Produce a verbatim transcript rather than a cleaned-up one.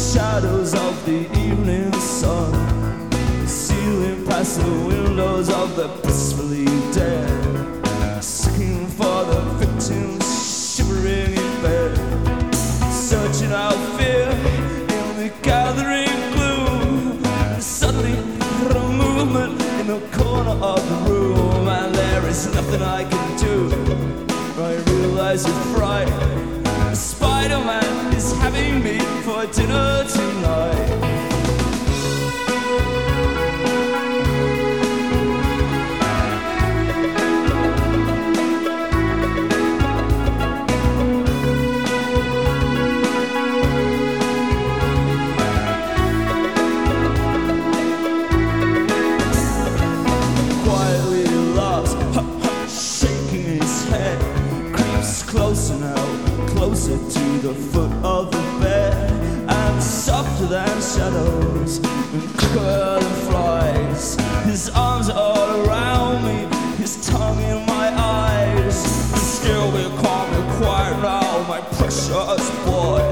shadows of the evening sun, stealing past the windows of the blissfully dead, seeking for the victims shivering in bed, searching out fear in the gathering gloom. And suddenly a movement in the corner of the room, and there is nothing I can do. I realize with fright Spider-Man is having me for dinner tonight. Quietly laughs, ha, ha, shaking his head, creeps closer now, closer to the foot of the bed, and softer than shadows and quicker than flies. His arms are all around me, his tongue in my eyes, and still be calm and quiet now, my precious boy.